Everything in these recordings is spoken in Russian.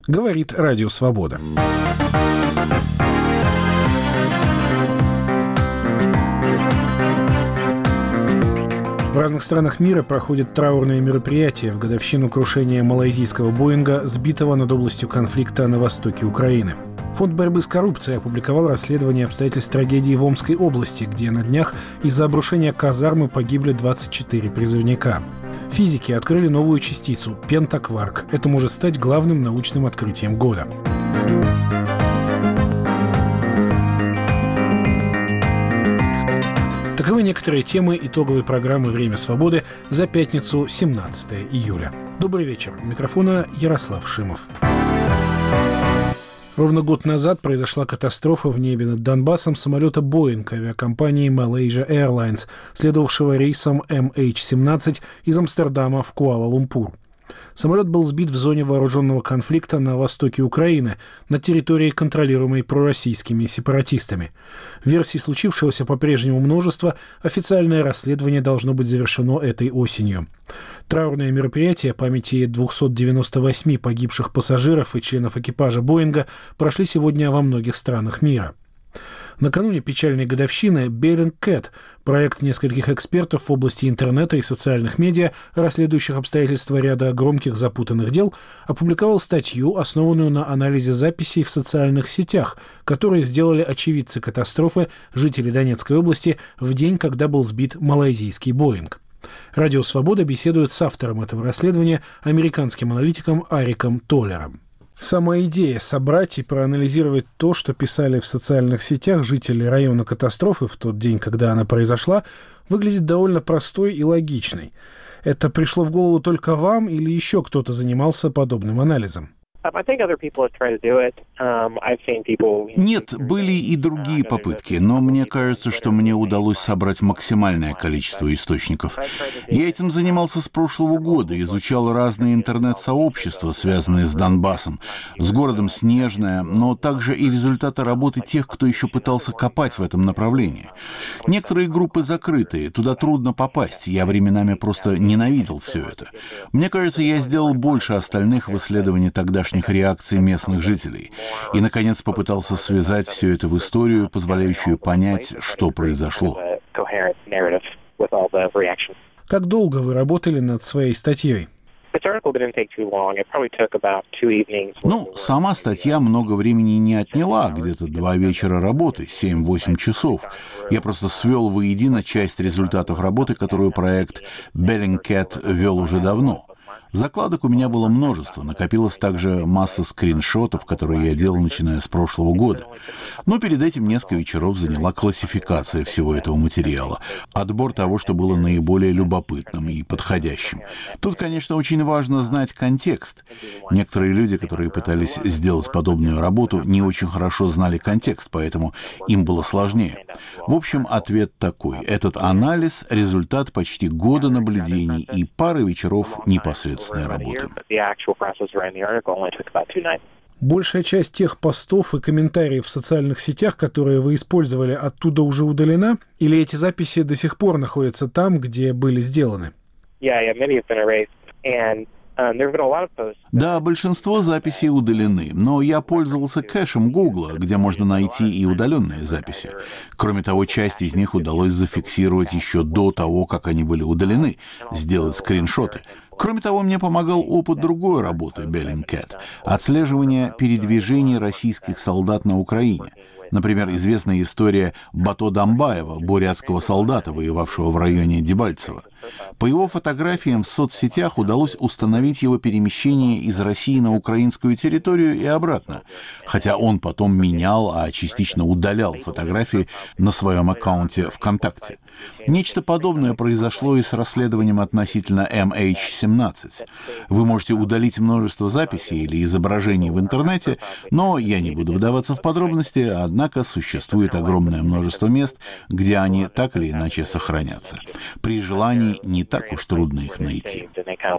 Говорит Радио Свобода. В разных странах мира проходят траурные мероприятия в годовщину крушения малайзийского Боинга, сбитого над областью конфликта на востоке Украины. Фонд борьбы с коррупцией опубликовал расследование обстоятельств трагедии в Омской области, где на днях из-за обрушения казармы погибли 24 призывника. Физики открыли новую частицу – пентакварк. Это может стать главным научным открытием года. Таковы некоторые темы итоговой программы «Время свободы» за пятницу, 17 июля. Добрый вечер. У микрофона Ярослав Шимов. Ровно год назад произошла катастрофа в небе над Донбассом самолета «Боинг» авиакомпании Malaysia Airlines, следовавшего рейсом MH17 из Амстердама в Куала-Лумпур. Самолет был сбит в зоне вооруженного конфликта на востоке Украины, на территории, контролируемой пророссийскими сепаратистами. Версий случившегося по-прежнему множество, официальное расследование должно быть завершено этой осенью. Траурные мероприятия памяти 298 погибших пассажиров и членов экипажа «Боинга» прошли сегодня во многих странах мира. Накануне печальной годовщины Bellingcat, проект нескольких экспертов в области интернета и социальных медиа, расследующих обстоятельства ряда громких запутанных дел, опубликовал статью, основанную на анализе записей в социальных сетях, которые сделали очевидцы катастрофы, жители Донецкой области, в день, когда был сбит малайзийский «Боинг». Радио «Свобода» беседует с автором этого расследования, американским аналитиком Ариком Толлером. Сама идея собрать и проанализировать то, что писали в социальных сетях жители района катастрофы в тот день, когда она произошла, выглядит довольно простой и логичной. Это пришло в голову только вам или еще кто-то занимался подобным анализом? Нет, были и другие попытки, но мне кажется, что мне удалось собрать максимальное количество источников. Я этим занимался с прошлого года, изучал разные интернет-сообщества, связанные с Донбассом, с городом Снежное, но также и результаты работы тех, кто еще пытался копать в этом направлении. Некоторые группы закрытые, туда трудно попасть, я временами просто ненавидел все это. Мне кажется, я сделал больше остальных в исследовании тогдашних реакций местных жителей. И, наконец, попытался связать все это в историю, позволяющую понять, что произошло. Как долго вы работали над своей статьей? Сама статья много времени не отняла, где-то 2 вечера работы, 7-8 часов. Я просто свел воедино часть результатов работы, которую проект Bellingcat вел уже давно. Закладок у меня было множество, накопилась также масса скриншотов, которые я делал, начиная с прошлого года. Но перед этим несколько вечеров заняла классификация всего этого материала, отбор того, что было наиболее любопытным и подходящим. Тут, конечно, очень важно знать контекст. Некоторые люди, которые пытались сделать подобную работу, не очень хорошо знали контекст, поэтому им было сложнее. В общем, ответ такой. Этот анализ – результат почти года наблюдений и пары вечеров непосредственно работы. Большая часть тех постов и комментариев в социальных сетях, которые вы использовали, оттуда уже удалена? Или эти записи до сих пор находятся там, где были сделаны? Да, большинство записей удалены, но я пользовался кэшем Гугла, где можно найти и удаленные записи. Кроме того, часть из них удалось зафиксировать еще до того, как они были удалены, сделать скриншоты. Кроме того, мне помогал опыт другой работы Bellingcat – отслеживание передвижений российских солдат на Украине. Например, известная история Бато Дамбаева, бурятского солдата, воевавшего в районе Дебальцево. По его фотографиям в соцсетях удалось установить его перемещение из России на украинскую территорию и обратно, хотя он потом менял, а частично удалял фотографии на своем аккаунте ВКонтакте. Нечто подобное произошло и с расследованием относительно MH17. Вы можете удалить множество записей или изображений в интернете, но я не буду вдаваться в подробности, однако существует огромное множество мест, где они так или иначе сохранятся. При желании не так уж трудно их найти.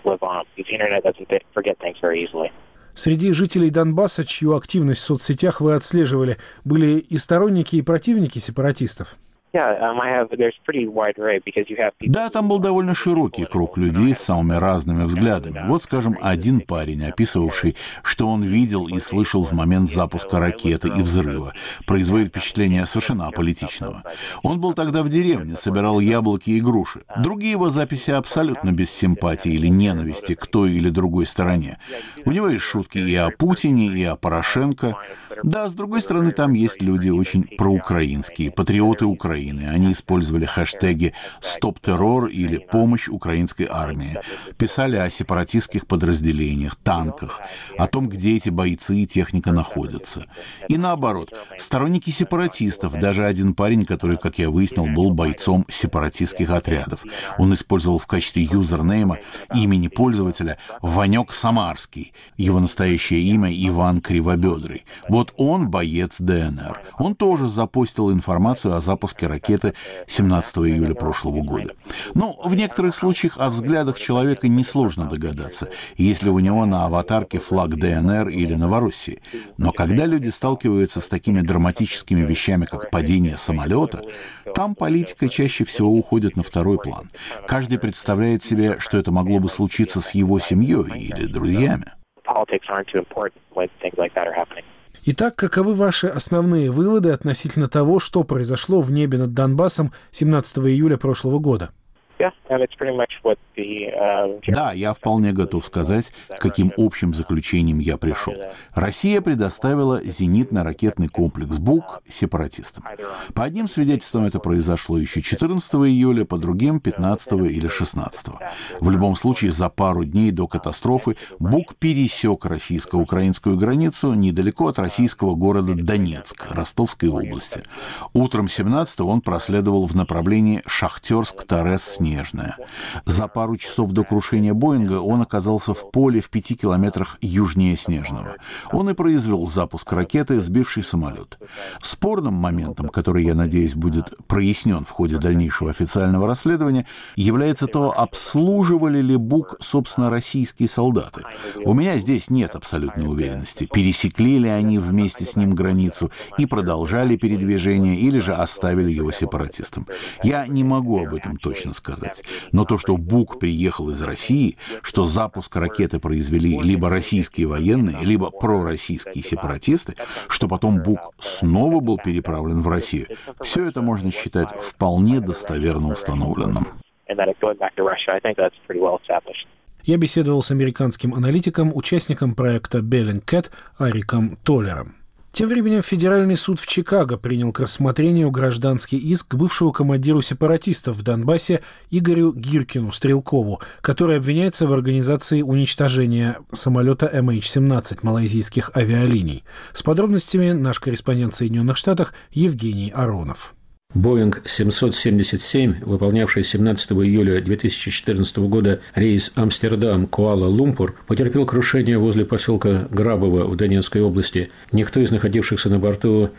Среди жителей Донбасса, чью активность в соцсетях вы отслеживали, были и сторонники, и противники сепаратистов? Да, там был довольно широкий круг людей с самыми разными взглядами. Вот, скажем, один парень, описывавший, что он видел и слышал в момент запуска ракеты и взрыва, производит впечатление совершенно аполитичного. Он был тогда в деревне, собирал яблоки и груши. Другие его записи абсолютно без симпатии или ненависти к той или другой стороне. У него есть шутки и о Путине, и о Порошенко. Да, с другой стороны, там есть люди очень проукраинские, патриоты Украины. Они использовали хэштеги «Стоп-террор» или «Помощь украинской армии». Писали о сепаратистских подразделениях, танках, о том, где эти бойцы и техника находятся. И наоборот, сторонники сепаратистов, даже один парень, который, как я выяснил, был бойцом сепаратистских отрядов. Он использовал в качестве юзернейма имени пользователя «Ванек Самарский». Его настоящее имя Иван Кривобедрый. Вот он боец ДНР. Он тоже запостил информацию о запуске ракеты 17 июля прошлого года. Ну, в некоторых случаях о взглядах человека несложно догадаться, если у него на аватарке флаг ДНР или Новороссии. Но когда люди сталкиваются с такими драматическими вещами, как падение самолета, там политика чаще всего уходит на второй план. Каждый представляет себе, что это могло бы случиться с его семьей или друзьями. Итак, каковы ваши основные выводы относительно того, что произошло в небе над Донбассом 17 июля прошлого года? Да, я вполне готов сказать, к каким общим заключениям я пришел. Россия предоставила зенитно-ракетный комплекс «Бук» сепаратистам. По одним свидетельствам это произошло еще 14 июля, по другим 15 или 16. В любом случае, за пару дней до катастрофы «Бук» пересек российско-украинскую границу недалеко от российского города Донецк, Ростовской области. Утром 17 он проследовал в направлении Шахтерск-Торез-Снежная. За пару часов до крушения Боинга он оказался в поле в 5 километрах южнее Снежного. Он и произвел запуск ракеты, сбивший самолет. Спорным моментом, который, я надеюсь, будет прояснен в ходе дальнейшего официального расследования, является то, обслуживали ли БУК, собственно, российские солдаты. У меня здесь нет абсолютной уверенности, пересекли ли они вместе с ним границу и продолжали передвижение, или же оставили его сепаратистам. Я не могу об этом точно сказать. Но то, что БУК приехал из России, что запуск ракеты произвели либо российские военные, либо пророссийские сепаратисты, что потом БУК снова был переправлен в Россию, все это можно считать вполне достоверно установленным. Я беседовал с американским аналитиком, участником проекта Bellingcat Ариком Толлером. Тем временем Федеральный суд в Чикаго принял к рассмотрению гражданский иск к бывшему командиру сепаратистов в Донбассе Игорю Гиркину-Стрелкову, который обвиняется в организации уничтожения самолета MH17 малайзийских авиалиний. С подробностями наш корреспондент в Соединенных Штатах Евгений Аронов. Боинг 777, выполнявший 17 июля 2014 года рейс Амстердам-Куала-Лумпур, потерпел крушение возле поселка Грабово в Донецкой области. Никто из находившихся на борту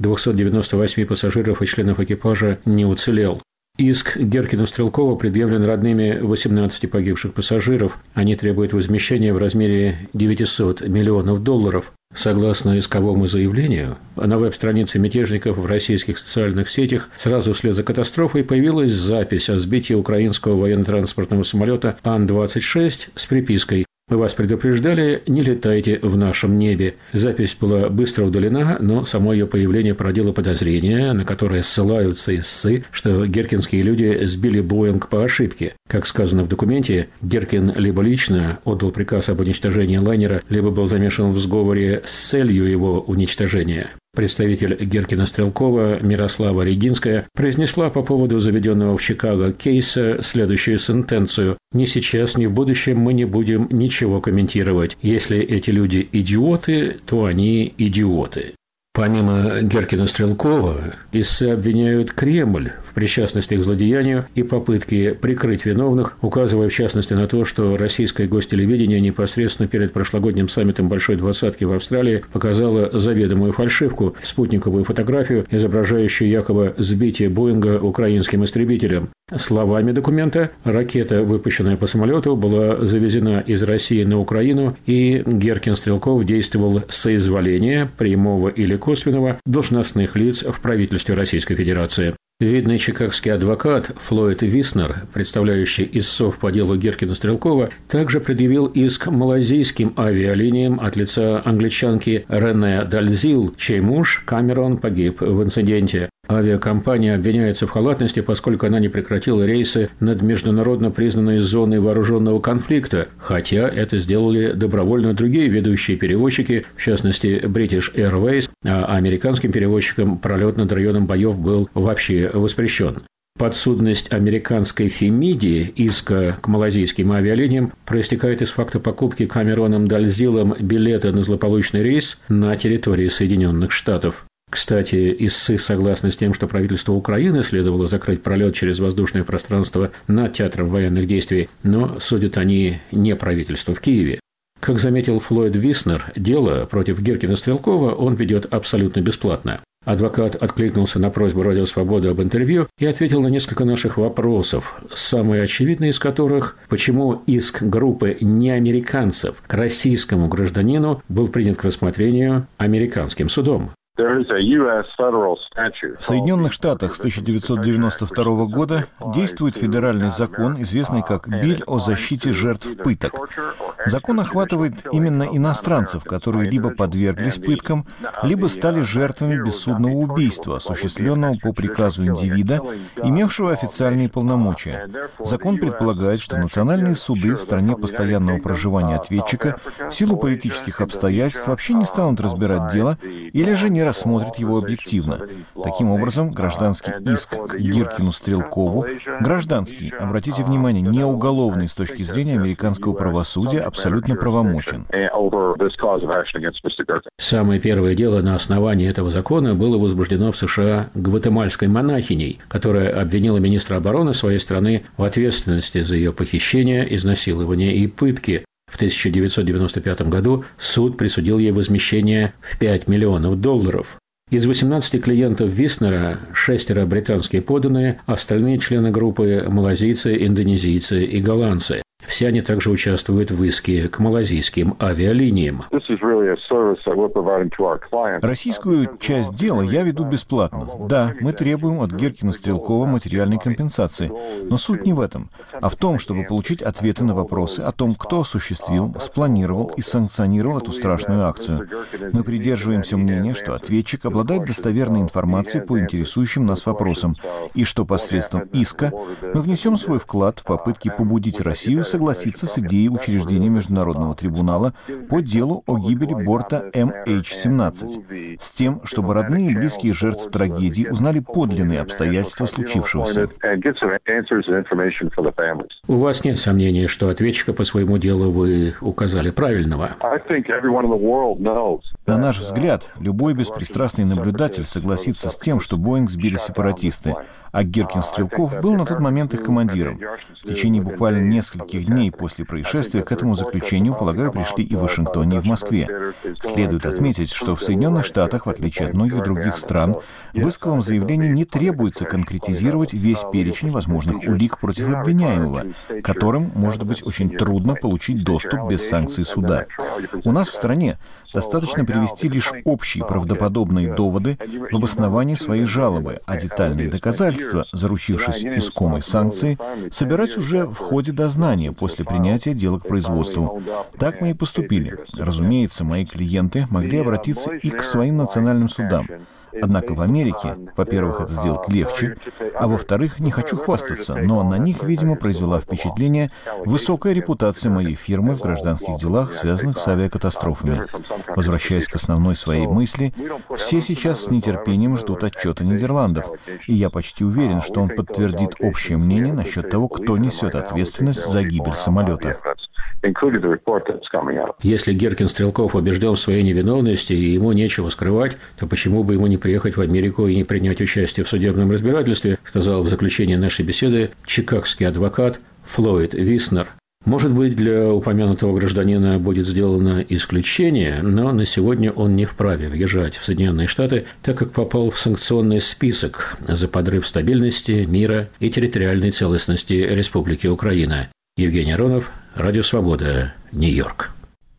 298 пассажиров и членов экипажа не уцелел. Иск Гиркину-Стрелкова предъявлен родными 18 погибших пассажиров. Они требуют возмещения в размере $900 миллионов. Согласно исковому заявлению, на веб-странице мятежников в российских социальных сетях сразу вслед за катастрофой появилась запись о сбитии украинского военно-транспортного самолета Ан-26 с припиской: «Мы вас предупреждали, не летайте в нашем небе». Запись была быстро удалена, но само ее появление породило подозрения, на которые ссылаются истцы, что гиркинские люди сбили Боинг по ошибке. Как сказано в документе, Гиркин либо лично отдал приказ об уничтожении лайнера, либо был замешан в сговоре с целью его уничтожения. Представитель Гиркина-Стрелкова Мирослава Регинская произнесла по поводу заведенного в Чикаго кейса следующую сентенцию: «Ни сейчас, ни в будущем мы не будем ничего комментировать. Если эти люди идиоты, то они идиоты». Помимо Гиркина-Стрелкова, истцы обвиняют Кремль в причастности к злодеянию и попытке прикрыть виновных, указывая в частности на то, что российское гостелевидение непосредственно перед прошлогодним саммитом Большой Двадцатки в Австралии показало заведомую фальшивку, спутниковую фотографию, изображающую якобы сбитие Боинга украинским истребителем. Словами документа, ракета, выпущенная по самолету, была завезена из России на Украину, и Гиркин-Стрелков действовал с соизволения, прямого или косвенного, должностных лиц в правительстве Российской Федерации. Видный чикагский адвокат Флойд Виснер, представляющий истцов по делу Гиркина-Стрелкова, также предъявил иск малайзийским авиалиниям от лица англичанки Рене Дальзил, чей муж Камерон погиб в инциденте. Авиакомпания обвиняется в халатности, поскольку она не прекратила рейсы над международно признанной зоной вооруженного конфликта, хотя это сделали добровольно другие ведущие перевозчики, в частности British Airways, а американским перевозчикам пролет над районом боев был вообще воспрещен. Подсудность американской Фемиди иска к малайзийским авиалиниям проистекает из факта покупки Камероном Дальзилом билета на злополучный рейс на территории Соединенных Штатов. Кстати, истцы согласны с тем, что правительство Украины следовало закрыть пролет через воздушное пространство над театром военных действий, но судят они не правительству в Киеве. Как заметил Флойд Виснер, дело против Гиркина-Стрелкова он ведет абсолютно бесплатно. Адвокат откликнулся на просьбу «Радио Свобода» об интервью и ответил на несколько наших вопросов, самый очевидный из которых – почему иск группы неамериканцев к российскому гражданину был принят к рассмотрению американским судом. В Соединенных Штатах с 1992 года действует федеральный закон, известный как «Биль о защите жертв пыток». Закон охватывает именно иностранцев, которые либо подверглись пыткам, либо стали жертвами бессудного убийства, осуществленного по приказу индивида, имевшего официальные полномочия. Закон предполагает, что национальные суды в стране постоянного проживания ответчика в силу политических обстоятельств вообще не станут разбирать дело или же не рассмотрят его объективно. Таким образом, гражданский иск к Гиркину-Стрелкову, гражданский, обратите внимание, не уголовный с точки зрения американского правосудия, абсолютно правомочен. Самое первое дело на основании этого закона было возбуждено в США гватемальской монахиней, которая обвинила министра обороны своей страны в ответственности за ее похищение, изнасилование и пытки. В 1995 году суд присудил ей возмещение в $5 миллионов. Из 18 клиентов Виснера 6 британские подданные, остальные члены группы – малазийцы, индонезийцы и голландцы. Все они также участвуют в иске к малазийским авиалиниям. Российскую часть дела я веду бесплатно. Да, мы требуем от Гиркина-Стрелкова материальной компенсации. Но суть не в этом, а в том, чтобы получить ответы на вопросы о том, кто осуществил, спланировал и санкционировал эту страшную акцию. Мы придерживаемся мнения, что ответчик обладает достоверной информацией по интересующим нас вопросам, и что посредством иска мы внесем свой вклад в попытки побудить Россию согласиться с идеей учреждения Международного трибунала по делу о гибели борта MH17, с тем, чтобы родные и близкие жертв трагедии узнали подлинные обстоятельства случившегося. У вас нет сомнений, что ответчика по своему делу вы указали правильного? На наш взгляд, любой беспристрастный наблюдатель согласится с тем, что Боинг сбили сепаратисты, а Гиркин-Стрелков был на тот момент их командиром. В течение буквально нескольких дней после происшествия к этому заключению, полагаю, пришли и в Вашингтоне, и в Москве. Следует отметить, что в Соединенных Штатах, в отличие от многих других стран, в исковом заявлении не требуется конкретизировать весь перечень возможных улик против обвиняемого, которым может быть очень трудно получить доступ без санкций суда. У нас в стране достаточно привести лишь общие правдоподобные доводы в обосновании своей жалобы, а детальные доказательства, заручившись искомой санкцией, собирать уже в ходе дознания после принятия дела к производству. Так мы и поступили. Разумеется, мои клиенты могли обратиться и к своим национальным судам. Однако в Америке, во-первых, это сделать легче, а во-вторых, не хочу хвастаться, но на них, видимо, произвела впечатление высокая репутация моей фирмы в гражданских делах, связанных с авиакатастрофами. Возвращаясь к основной своей мысли, все сейчас с нетерпением ждут отчета Нидерландов, и я почти уверен, что он подтвердит общее мнение насчет того, кто несет ответственность за гибель самолета. Если Гиркин-Стрелков убежден в своей невиновности и ему нечего скрывать, то почему бы ему не приехать в Америку и не принять участие в судебном разбирательстве, сказал в заключении нашей беседы чикагский адвокат Флойд Виснер. Может быть, для упомянутого гражданина будет сделано исключение, но на сегодня он не вправе въезжать в Соединенные Штаты, так как попал в санкционный список за подрыв стабильности, мира и территориальной целостности Республики Украина. Евгений Аронов, Радио Свобода, Нью-Йорк.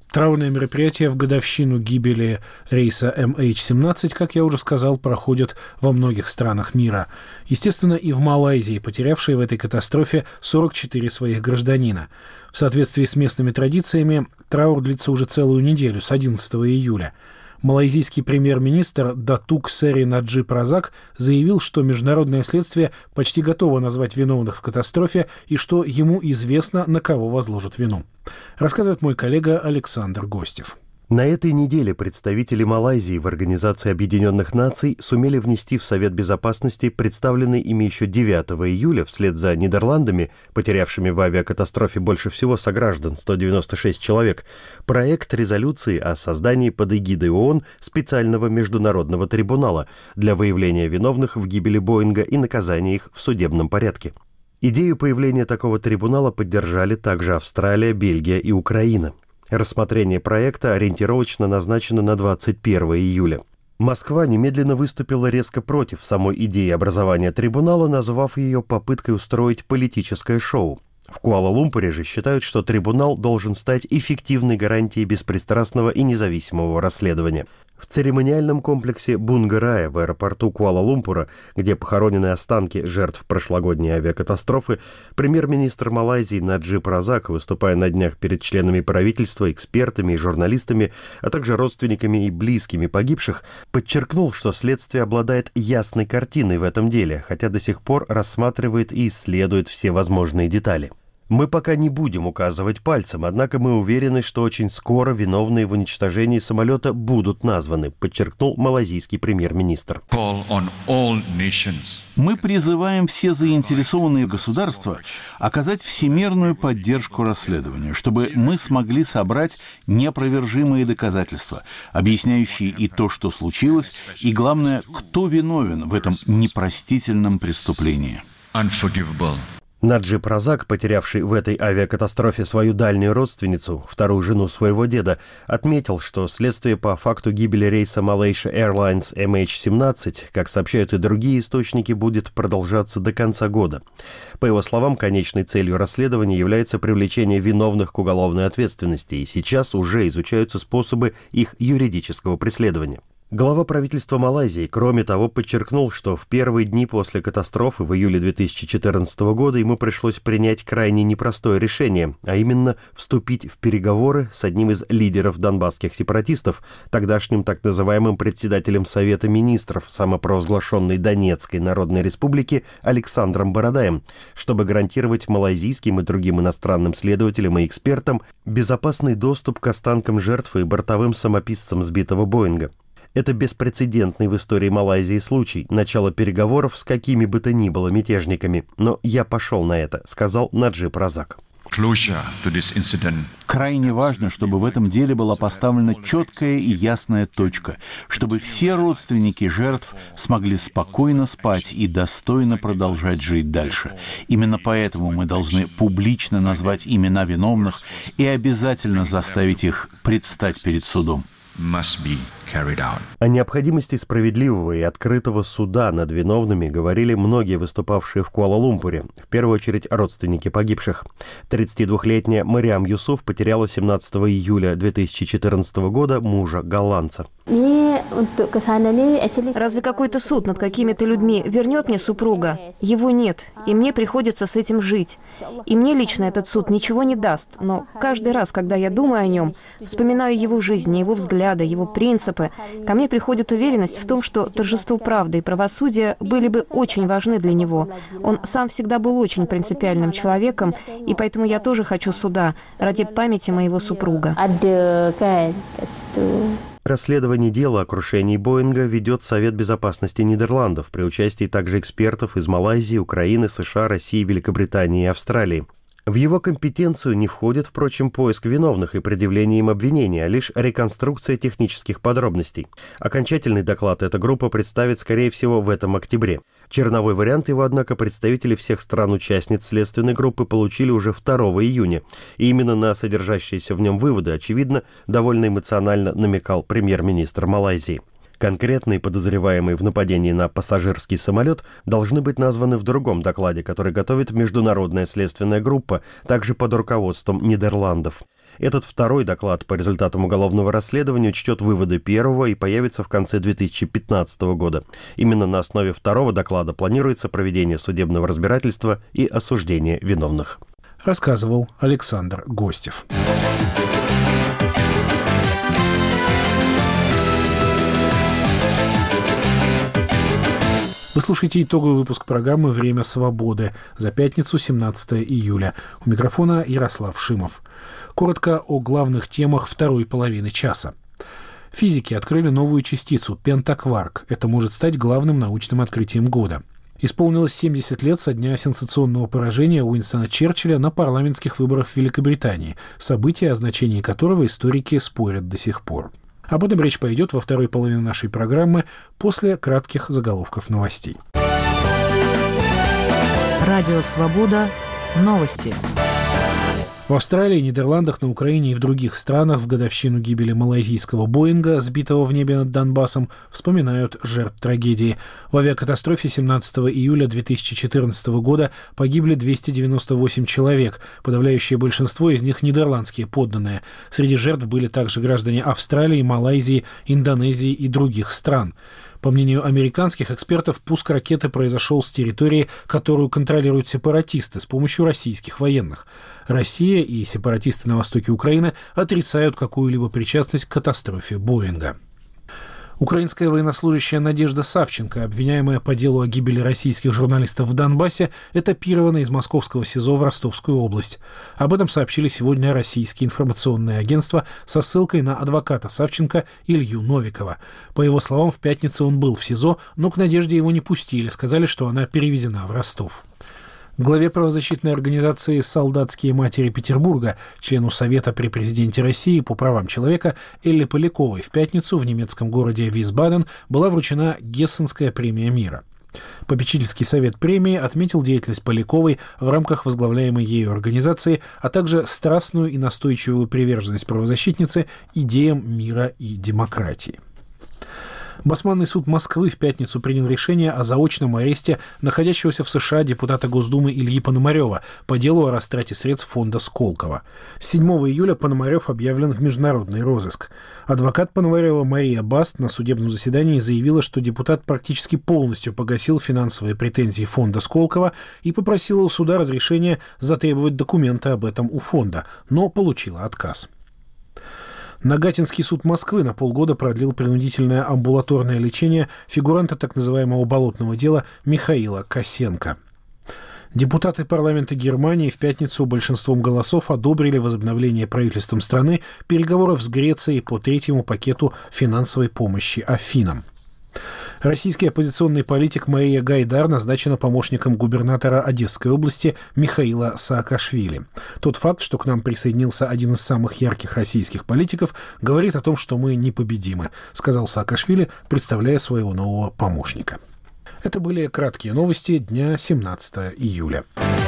Траурные мероприятия в годовщину гибели рейса MH17, как я уже сказал, проходят во многих странах мира. Естественно, и в Малайзии, потерявшей в этой катастрофе 44 своих гражданина. В соответствии с местными традициями, траур длится уже целую неделю, с 11 июля. Малайзийский премьер-министр Датук Сери Наджиб Разак заявил, что международное следствие почти готово назвать виновных в катастрофе и что ему известно, на кого возложат вину. Рассказывает мой коллега Александр Гостев. На этой неделе представители Малайзии в Организации Объединенных Наций сумели внести в Совет Безопасности представленный ими еще 9 июля, вслед за Нидерландами, потерявшими в авиакатастрофе больше всего сограждан, 196 человек, проект резолюции о создании под эгидой ООН специального международного трибунала для выявления виновных в гибели Боинга и наказания их в судебном порядке. Идею появления такого трибунала поддержали также Австралия, Бельгия и Украина. Рассмотрение проекта ориентировочно назначено на 21 июля. Москва немедленно выступила резко против самой идеи образования трибунала, назвав ее попыткой устроить политическое шоу. В Куала-Лумпуре же считают, что трибунал должен стать эффективной гарантией беспристрастного и независимого расследования. В церемониальном комплексе Бунгарая в аэропорту Куала-Лумпура, где похоронены останки жертв прошлогодней авиакатастрофы, премьер-министр Малайзии Наджиб Разак, выступая на днях перед членами правительства, экспертами и журналистами, а также родственниками и близкими погибших, подчеркнул, что следствие обладает ясной картиной в этом деле, хотя до сих пор рассматривает и исследует все возможные детали. Мы пока не будем указывать пальцем, однако мы уверены, что очень скоро виновные в уничтожении самолета будут названы, подчеркнул малайзийский премьер-министр. Мы призываем все заинтересованные государства оказать всемирную поддержку расследованию, чтобы мы смогли собрать неопровержимые доказательства, объясняющие и то, что случилось, и, главное, кто виновен в этом непростительном преступлении. Наджиб Разак, потерявший в этой авиакатастрофе свою дальнюю родственницу, вторую жену своего деда, отметил, что следствие по факту гибели рейса Malaysia Airlines MH17, как сообщают и другие источники, будет продолжаться до конца года. По его словам, конечной целью расследования является привлечение виновных к уголовной ответственности, и сейчас уже изучаются способы их юридического преследования. Глава правительства Малайзии, кроме того, подчеркнул, что в первые дни после катастрофы в июле 2014 года ему пришлось принять крайне непростое решение, а именно вступить в переговоры с одним из лидеров донбасских сепаратистов, тогдашним так называемым председателем Совета министров самопровозглашенной Донецкой Народной Республики Александром Бородаем, чтобы гарантировать малайзийским и другим иностранным следователям и экспертам безопасный доступ к останкам жертв и бортовым самописцам сбитого Боинга. Это беспрецедентный в истории Малайзии случай, начало переговоров с какими бы то ни было мятежниками. Но я пошел на это, сказал Наджиб Разак. Крайне важно, чтобы в этом деле была поставлена четкая и ясная точка, чтобы все родственники жертв смогли спокойно спать и достойно продолжать жить дальше. Именно поэтому мы должны публично назвать имена виновных и обязательно заставить их предстать перед судом. О необходимости справедливого и открытого суда над виновными говорили многие выступавшие в Куала-Лумпуре, в первую очередь родственники погибших. 32-летняя Мариам Юсуф потеряла 17 июля 2014 года мужа голландца. Разве какой-то суд над какими-то людьми вернет мне супруга? Его нет, и мне приходится с этим жить. И мне лично этот суд ничего не даст, но каждый раз, когда я думаю о нем, вспоминаю его жизнь, его взгляды, его принципы, ко мне приходит уверенность в том, что торжество правды и правосудия были бы очень важны для него. Он сам всегда был очень принципиальным человеком, и поэтому я тоже хочу суда ради памяти моего супруга. Расследование дела о крушении Боинга ведет Совет Безопасности Нидерландов при участии также экспертов из Малайзии, Украины, США, России, Великобритании и Австралии. В его компетенцию не входит, впрочем, поиск виновных и предъявление им обвинения, а лишь реконструкция технических подробностей. Окончательный доклад эта группа представит, скорее всего, в этом октябре. Черновой вариант его, однако, представители всех стран-участниц следственной группы получили уже 2 июня. И именно на содержащиеся в нем выводы, очевидно, довольно эмоционально намекал премьер-министр Малайзии. Конкретные подозреваемые в нападении на пассажирский самолет должны быть названы в другом докладе, который готовит международная следственная группа, также под руководством Нидерландов. Этот второй доклад по результатам уголовного расследования учтет выводы первого и появится в конце 2015 года. Именно на основе второго доклада планируется проведение судебного разбирательства и осуждение виновных. Рассказывал Александр Гостев. Вы слушаете итоговый выпуск программы «Время свободы» за пятницу, 17 июля. У микрофона Ярослав Шимов. Коротко о главных темах второй половины часа. Физики открыли новую частицу – пентакварк. Это может стать главным научным открытием года. Исполнилось 70 лет со дня сенсационного поражения Уинстона Черчилля на парламентских выборах в Великобритании, событие, о значении которого историки спорят до сих пор. Об этом речь пойдет во второй половине нашей программы после кратких заголовков новостей. Радио «Свобода». Новости. В Австралии, Нидерландах, на Украине и в других странах в годовщину гибели малайзийского Боинга, сбитого в небе над Донбассом, вспоминают жертв трагедии. В авиакатастрофе 17 июля 2014 года погибли 298 человек, подавляющее большинство из них нидерландские подданные. Среди жертв были также граждане Австралии, Малайзии, Индонезии и других стран. По мнению американских экспертов, пуск ракеты произошел с территории, которую контролируют сепаратисты с помощью российских военных. Россия и сепаратисты на востоке Украины отрицают какую-либо причастность к катастрофе Боинга. Украинская военнослужащая Надежда Савченко, обвиняемая по делу о гибели российских журналистов в Донбассе, этапирована из московского СИЗО в Ростовскую область. Об этом сообщили сегодня российские информационные агентства со ссылкой на адвоката Савченко Илью Новикова. По его словам, в пятницу он был в СИЗО, но к Надежде его не пустили, сказали, что она переведена в Ростов. Главе правозащитной организации «Солдатские матери Петербурга», члену Совета при президенте России по правам человека Элле Поляковой в пятницу в немецком городе Висбаден была вручена Гессенская премия мира. Попечительский совет премии отметил деятельность Поляковой в рамках возглавляемой ею организации, а также страстную и настойчивую приверженность правозащитницы идеям мира и демократии. Басманный суд Москвы в пятницу принял решение о заочном аресте находящегося в США депутата Госдумы Ильи Пономарева по делу о растрате средств фонда Сколково. С 7 июля Пономарев объявлен в международный розыск. Адвокат Пономарева Мария Баст на судебном заседании заявила, что депутат практически полностью погасил финансовые претензии фонда Сколково и попросила у суда разрешения затребовать документы об этом у фонда, но получила отказ. Нагатинский суд Москвы на полгода продлил принудительное амбулаторное лечение фигуранта так называемого болотного дела Михаила Косенко. Депутаты парламента Германии в пятницу большинством голосов одобрили возобновление правительством страны переговоров с Грецией по третьему пакету финансовой помощи Афинам. Российский оппозиционный политик Мария Гайдар назначена помощником губернатора Одесской области Михаила Саакашвили. Тот факт, что к нам присоединился один из самых ярких российских политиков, говорит о том, что мы непобедимы, сказал Саакашвили, представляя своего нового помощника. Это были краткие новости дня 17 июля.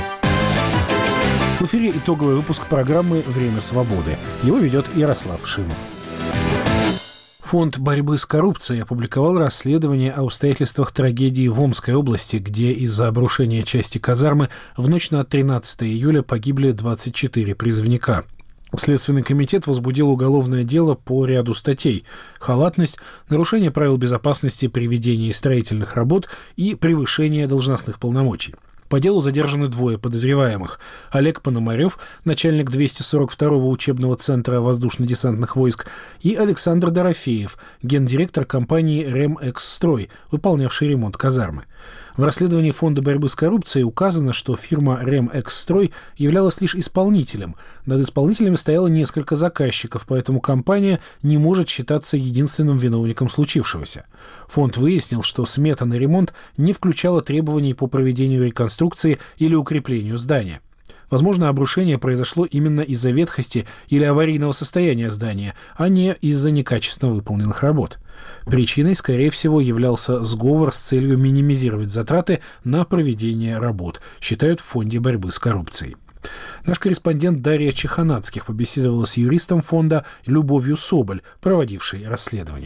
В эфире итоговый выпуск программы «Время свободы». Его ведет Ярослав Шимов. Фонд борьбы с коррупцией опубликовал расследование о обстоятельствах трагедии в Омской области, где из-за обрушения части казармы в ночь на 13 июля погибли 24 призывника. Следственный комитет возбудил уголовное дело по ряду статей: халатность, нарушение правил безопасности при ведении строительных работ и превышение должностных полномочий. По делу задержаны двое подозреваемых. Олег Пономарев, начальник 242-го учебного центра воздушно-десантных войск, и Александр Дорофеев, гендиректор компании «Ремэксстрой», выполнявший ремонт казармы. В расследовании Фонда борьбы с коррупцией указано, что фирма «Ремэксстрой» являлась лишь исполнителем. Над исполнителями стояло несколько заказчиков, поэтому компания не может считаться единственным виновником случившегося. Фонд выяснил, что смета на ремонт не включала требований по проведению реконструкции или укреплению здания. Возможно, обрушение произошло именно из-за ветхости или аварийного состояния здания, а не из-за некачественно выполненных работ. Причиной, скорее всего, являлся сговор с целью минимизировать затраты на проведение работ, считают в Фонде борьбы с коррупцией. Наш корреспондент Дарья Чеханацких побеседовала с юристом фонда Любовью Соболь, проводившей расследование.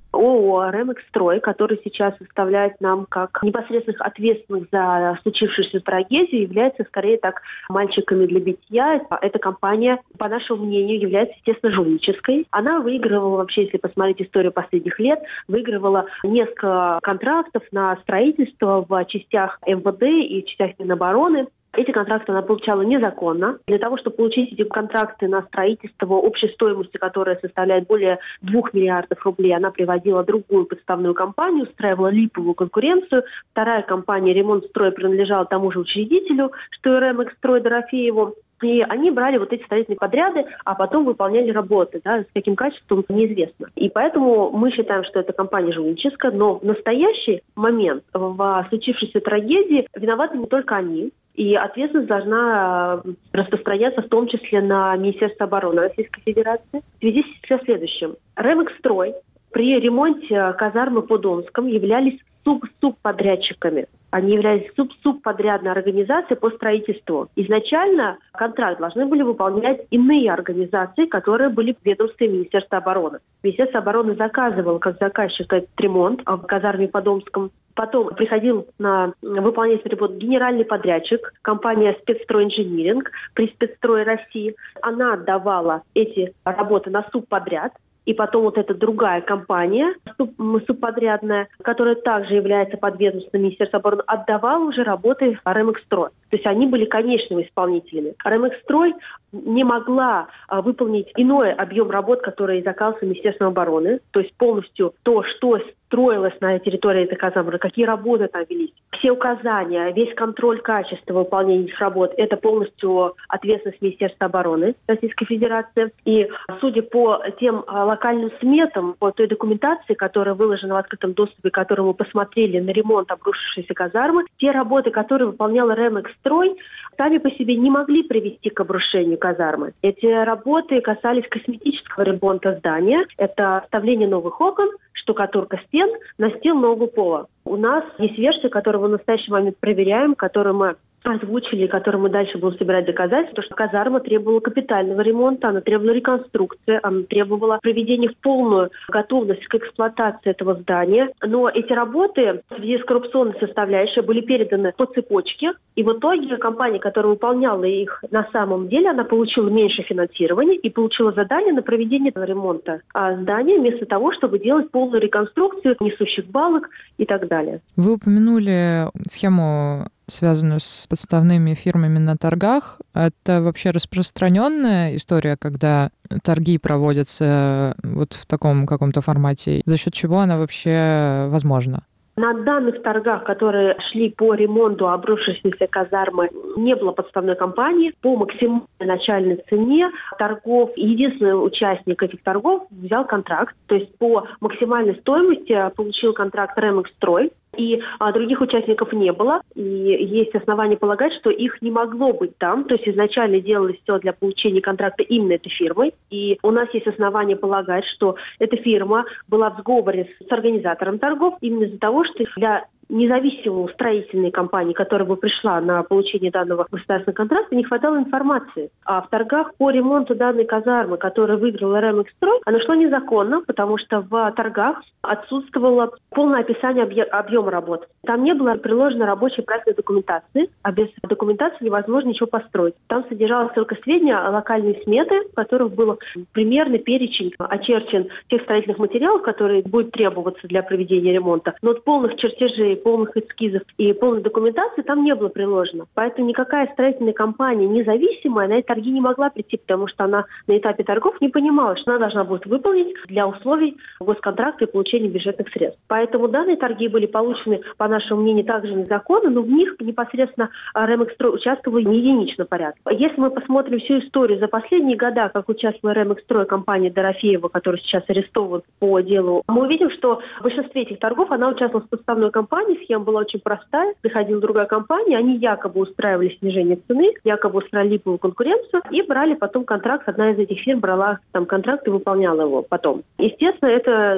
ООО «Ремэкстрой», который сейчас составляет нам как непосредственных ответственных за случившуюся трагедию, является скорее так мальчиками для битья. Эта компания, по нашему мнению, является, естественно, жульнической. Она выигрывала, вообще, если посмотреть историю последних лет, выигрывала несколько контрактов на строительство в частях МВД и частях Минобороны. Эти контракты она получала незаконно. Для того, чтобы получить эти контракты на строительство общей стоимости, которая составляет более 2 миллиардов рублей, она приводила другую подставную компанию, устраивала липовую конкуренцию. Вторая компания «Ремонтстрой» принадлежала тому же учредителю, что и «Ремэкстрой» Дорофееву. И они брали вот эти строительные подряды, а потом выполняли работы, да, с каким качеством неизвестно. И поэтому мы считаем, что эта компания жульническая, но в настоящий момент в случившейся трагедии виноваты не только они. И ответственность должна распространяться в том числе на Министерство обороны Российской Федерации. В связи со следующим. «Ремэкстрой» при ремонте казармы под Омском являлись субподрядчиками. Они являлись субподрядной организацией по строительству. Изначально контракт должны были выполнять иные организации, которые были в ведомстве Министерства обороны. Министерство обороны заказывало как заказчик этот ремонт в казарме под Омском. Потом приходил на выполнять работу генеральный подрядчик, компания «Спецстройинжиниринг» при «Спецстрое России». Она отдавала эти работы на субподряд. И потом вот эта другая компания, субподрядная, которая также является подведомственным Министерства обороны, отдавала уже работы «Ремэкстрой». То есть они были конечными исполнителями. «Ремэкстрой» не могла выполнить иной объем работ, который заказывался Министерством обороны. То есть полностью то, что строилось на территории этой казармы, какие работы там велись. Все указания, весь контроль качества выполнения этих работ – это полностью ответственность Министерства обороны Российской Федерации. И судя по тем локальным сметам, по той документации, которая выложена в открытом доступе, которую мы посмотрели на ремонт обрушившейся казармы, те работы, которые выполняла «Ремэкстрой», сами по себе не могли привести к обрушению казармы. Эти работы касались косметического ремонта здания. Это вставление новых окон, штукатурка стен, настил нового пола. У нас есть версия, которую мы в настоящий момент проверяем, которую мы озвучили, которую мы дальше будем собирать доказательства, что казарма требовала капитального ремонта, она требовала реконструкции, она требовала приведения в полную готовность к эксплуатации этого здания. Но эти работы в связи с коррупционной составляющей были переданы по цепочке, и в итоге компания, которая выполняла их на самом деле, она получила меньше финансирования и получила задание на проведение этого ремонта здания вместо того, чтобы делать полную реконструкцию несущих балок и так далее. Вы упомянули схему, связанную с подставными фирмами на торгах. Это вообще распространенная история, когда торги проводятся вот в таком каком-то формате? За счет чего она вообще возможна? На данных торгах, которые шли по ремонту обрушившейся казармы, не было подставной компании. По максимальной начальной цене торгов, единственный участник этих торгов взял контракт. То есть по максимальной стоимости получил контракт «Ремэкстрой». И других участников не было. И есть основания полагать, что их не могло быть там. То есть изначально делалось все для получения контракта именно этой фирмой. И у нас есть основания полагать, что эта фирма была в сговоре с организатором торгов именно из-за того, что для независимой строительной компании, которая бы пришла на получение данного государственного контракта, не хватало информации. А в торгах по ремонту данной казармы, которую выиграла «Ремэкстрой», она шла незаконно, потому что в торгах отсутствовало полное описание объема работ. Там не было приложено рабочей проектной документации, а без документации невозможно ничего построить. Там содержалось только сведения о локальной сметы, в которых был примерный перечень очерчен тех строительных материалов, которые будут требоваться для проведения ремонта. Но от полных чертежей, полных эскизов и полной документации там не было приложено. Поэтому никакая строительная компания независимая на эти торги не могла прийти, потому что она на этапе торгов не понимала, что она должна будет выполнить для условий госконтракта и получения бюджетных средств. Поэтому данные торги были получены, по нашему мнению, также незаконно, но в них непосредственно «Ремэкстрой» участвовал не единичном порядке. Если мы посмотрим всю историю за последние года, как участвовала «Ремэкстрой», компания Дорофеева, которая сейчас арестована по делу, мы увидим, что в большинстве этих торгов она участвовала в подставной компании. Схема была очень простая. Приходила другая компания, они якобы устраивали снижение цены, якобы устраивали липовую конкуренцию и брали потом контракт. Одна из этих фирм брала там контракт и выполняла его потом. Естественно,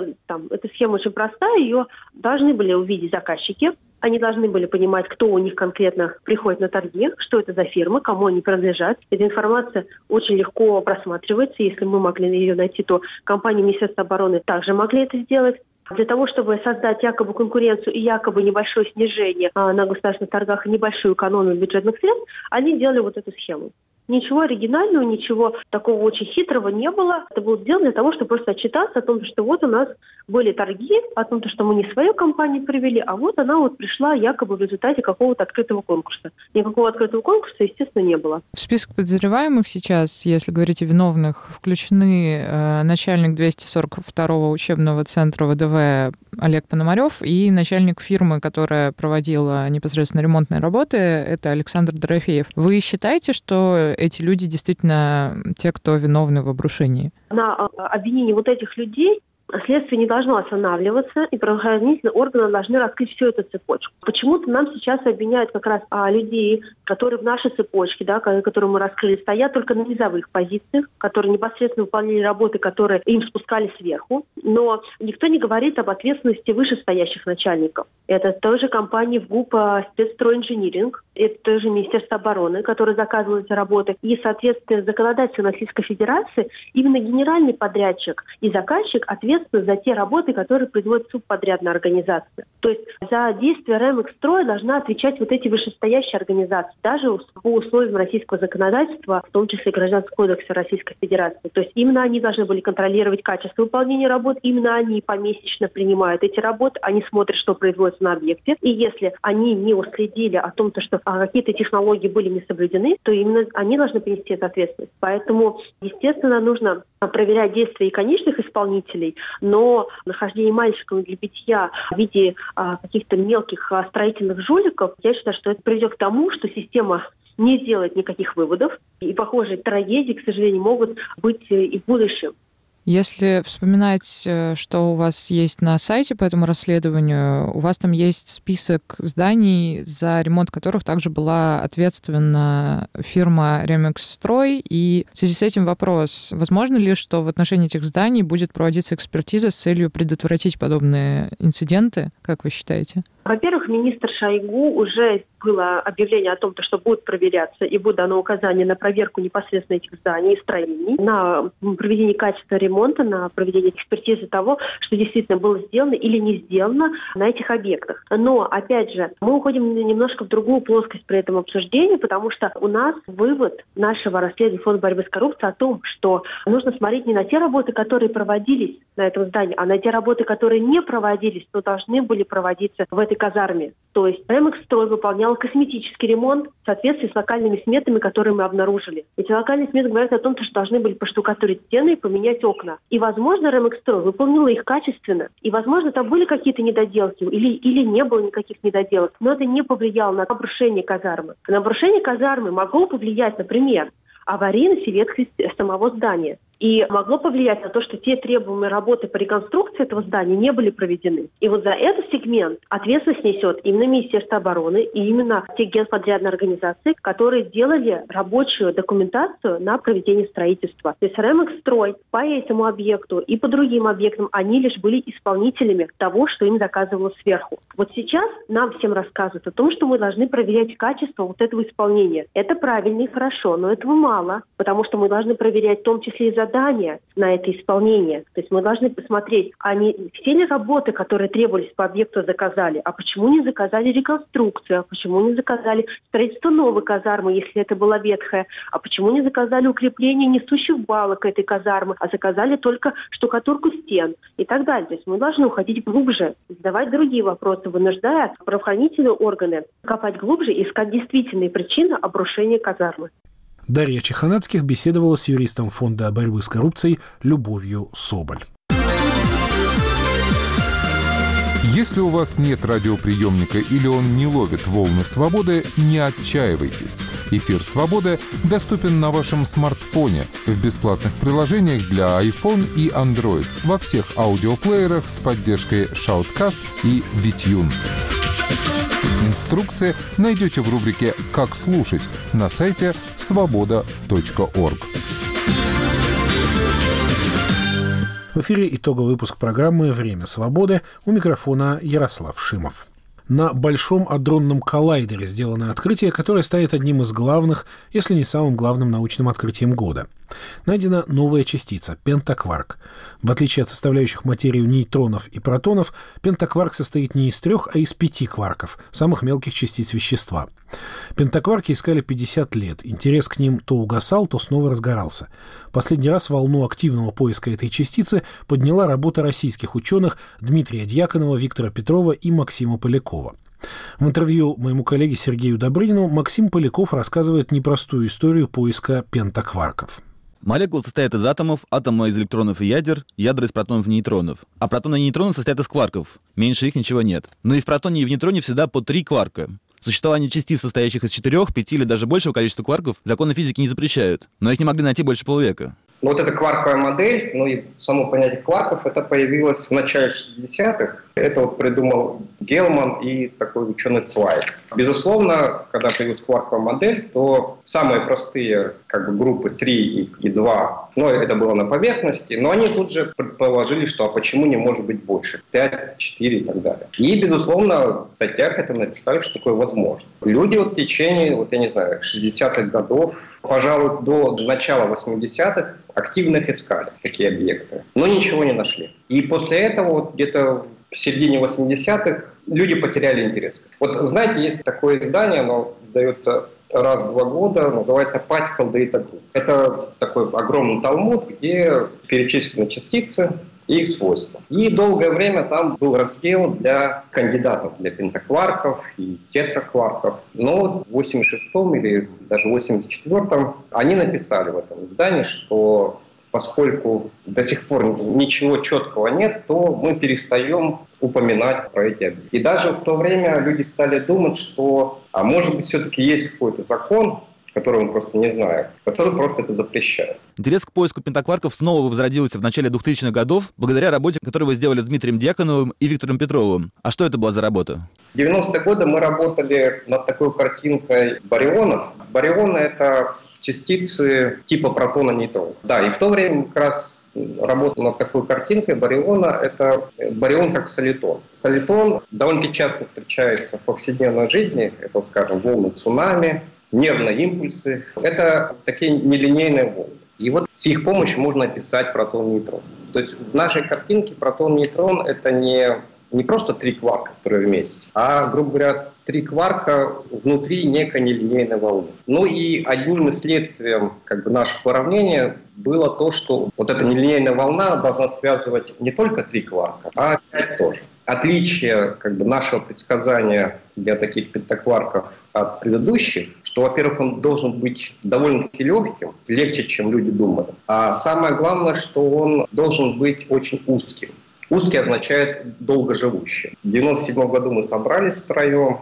эта схема очень простая, ее должны были увидеть заказчики. Они должны были понимать, кто у них конкретно приходит на торги, что это за фирмы, кому они принадлежат. Эта информация очень легко просматривается. Если мы могли ее найти, то компании Министерства обороны также могли это сделать. для того, чтобы создать якобы конкуренцию и якобы небольшое снижение на государственных торгах и небольшую экономию бюджетных средств, они делали вот эту схему. Ничего оригинального, ничего такого очень хитрого не было. Это было сделано для того, чтобы просто отчитаться о том, что вот у нас были торги, о том, что мы не свою компанию привели, а вот она вот пришла якобы в результате какого-то открытого конкурса. Никакого открытого конкурса, естественно, не было. В список подозреваемых сейчас, если говорить о виновных, включены начальник 242-го учебного центра ВДВ Олег Пономарев и начальник фирмы, которая проводила непосредственно ремонтные работы, это Александр Дорофеев. Вы считаете, что эти люди действительно те, кто виновны в обрушении? На обвинении вот этих людей следствие не должно останавливаться, и правоохранительные органы должны раскрыть всю эту цепочку. Почему-то нам сейчас обвиняют как раз людей, которые в нашей цепочке, да, которую мы раскрыли, стоят только на низовых позициях, которые непосредственно выполняли работы, которые им спускали сверху. Но никто не говорит об ответственности вышестоящих начальников. Это тоже компания ВГУП «Спецстройинжиниринг», это тоже Министерство обороны, которое заказывало эти работы. И, соответственно, законодательство Российской Федерации, именно генеральный подрядчик и заказчик ответственны за те работы, которые производит субподрядная организация. То есть за действия РЭМэкстроя должна отвечать вот эти вышестоящие организации, даже по условиям российского законодательства, в том числе Гражданского кодекса Российской Федерации. То есть именно они должны были контролировать качество выполнения работ, именно они помесячно принимают эти работы, они смотрят, что производится на объекте. И если они не уследили о том, что какие-то технологии были не соблюдены, то именно они должны понести эту ответственность. Поэтому, естественно, нужно проверять действия и конечных исполнителей, но нахождение мальчиков для битья в виде каких-то мелких строительных жуликов, я считаю, что это приведет к тому, что система не сделает никаких выводов, и похожие трагедии, к сожалению, могут быть и в будущем. Если вспоминать, что у вас есть на сайте по этому расследованию, у вас там есть список зданий, за ремонт которых также была ответственна фирма «Ремэкстрой». И в связи с этим вопрос, возможно ли, что в отношении этих зданий будет проводиться экспертиза с целью предотвратить подобные инциденты, как вы считаете? Во-первых, министр Шойгу уже было объявление о том, что будет проверяться и будет дано указание на проверку непосредственно этих зданий и строений, на проведение качественного ремонта, на проведение экспертизы того, что действительно было сделано или не сделано на этих объектах. Но, опять же, мы уходим немножко в другую плоскость при этом обсуждении, потому что у нас вывод нашего расследования Фонда борьбы с коррупцией о том, что нужно смотреть не на те работы, которые проводились на этом здании, а на те работы, которые не проводились, но должны были проводиться в этой казарме. То есть «Ремэкстрой» выполнял косметический ремонт в соответствии с локальными сметами, которые мы обнаружили. Эти локальные сметы говорят о том, что должны были поштукатурить стены и поменять окна. И, возможно, «Ремэкстрой» выполнила их качественно. И, возможно, там были какие-то недоделки или не было никаких недоделок. Но это не повлияло на обрушение казармы. На обрушение казармы могло повлиять, например, аварийность и ветхость самого здания. И могло повлиять на то, что те требуемые работы по реконструкции этого здания не были проведены. И вот за этот сегмент ответственность несет именно Министерство обороны и именно те генподрядные организации, которые делали рабочую документацию на проведение строительства. То есть «Ремэкстрой» по этому объекту и по другим объектам, они лишь были исполнителями того, что им заказывалось сверху. Вот сейчас нам всем рассказывают о том, что мы должны проверять качество вот этого исполнения. Это правильно и хорошо, но этого мало, потому что мы должны проверять в том числе и задания на это исполнение. То есть мы должны посмотреть, а не все ли работы, которые требовались по объекту, заказали, а почему не заказали реконструкцию, а почему не заказали строительство новой казармы, если это была ветхая, а почему не заказали укрепление несущих балок этой казармы, а заказали только штукатурку стен и так далее. То есть мы должны уходить глубже, задавать другие вопросы, вынуждая правоохранительные органы копать глубже и искать действительные причины обрушения казармы. Дарья Чеханацких беседовала с юристом Фонда борьбы с коррупцией Любовью Соболь. Если у вас нет радиоприемника или он не ловит волны свободы, не отчаивайтесь. Эфир «Свободы» доступен на вашем смартфоне в бесплатных приложениях для iPhone и Android во всех аудиоплеерах с поддержкой Shoutcast и VTune. Инструкции найдете в рубрике «Как слушать» на сайте svoboda.org. В эфире итоговый выпуск программы «Время свободы», у микрофона Ярослав Шимов. На Большом адронном коллайдере сделано открытие, которое станет одним из главных, если не самым главным научным открытием года. Найдена новая частица – пентакварк. В отличие от составляющих материю нейтронов и протонов, пентакварк состоит не из 3, а из 5 кварков, самых мелких частиц вещества. Пентакварки искали 50 лет. Интерес к ним то угасал, то снова разгорался. Последний раз волну активного поиска этой частицы подняла работа российских ученых Дмитрия Дьяконова, Виктора Петрова и Максима Полякова. В интервью моему коллеге Сергею Добрынину Максим Поляков рассказывает непростую историю поиска пентакварков. Молекулы состоят из атомов, атомы из электронов и ядер, ядра из протонов и нейтронов. А протоны и нейтроны состоят из кварков. Меньше их ничего нет. Но и в протоне, и в нейтроне всегда по 3 кварка. Существование частиц, состоящих из 4, 5 или даже большего количества кварков, законы физики не запрещают. Но их не могли найти больше полувека. Вот эта кварковая модель, и само понятие кварков, это появилось в начале 60-х. Это это Гелман и такой ученый Цвайг. Безусловно, когда появилась кварковая модель, то самые простые группы 3 и 2, это было на поверхности, но они тут же предположили, что почему не может быть больше, 5, 4 и так далее. И, безусловно, в статьях это написали, что такое возможно. Люди в течение, 60-х годов, пожалуй, до начала 80-х активно их искали, такие объекты, но ничего не нашли. И после этого, где-то в середине 80-х, люди потеряли интерес. Знаете, есть такое издание, оно издается раз в 2 года, называется Particle Data Group. Это такой огромный талмуд, где перечислены частицы и их свойства. И долгое время там был раздел для кандидатов, для пентакварков и тетракварков. Но в 86-м или даже 84-м они написали в этом издании, что поскольку до сих пор ничего четкого нет, то мы перестаем упоминать про эти объекты. И даже в то время люди стали думать, что, может быть, все-таки есть какой-то закон, который мы просто не знаем, который просто это запрещает. Интерес к поиску пентакварков снова возродился в начале 2000-х годов благодаря работе, которую вы сделали с Дмитрием Дьяконовым и Виктором Петровым. А что это была за работа? В 90-е годы мы работали над такой картинкой барионов. Барионы — это частицы типа протона-нейтрона. Да, и в то время как раз работал над такой картинкой бариона. Это барион как солитон. Солитон довольно часто встречается в повседневной жизни. Это, скажем, волны цунами, нервные импульсы. Это такие нелинейные волны. И с их помощью можно описать протон-нейтрон. То есть в нашей картинке протон-нейтрон — это не просто 3 кварка, которые вместе, а, грубо говоря, 3 кварка внутри некой нелинейной волны. И одним из следствий наших уравнений было то, что эта нелинейная волна должна связывать не только 3 кварка, а 5 тоже. Отличие нашего предсказания для таких пентакварков от предыдущих, что, во-первых, он должен быть довольно-таки легким, легче, чем люди думали. А самое главное, что он должен быть очень узким. Узкий означает долгоживущий. В 1997 году мы собрались втроем,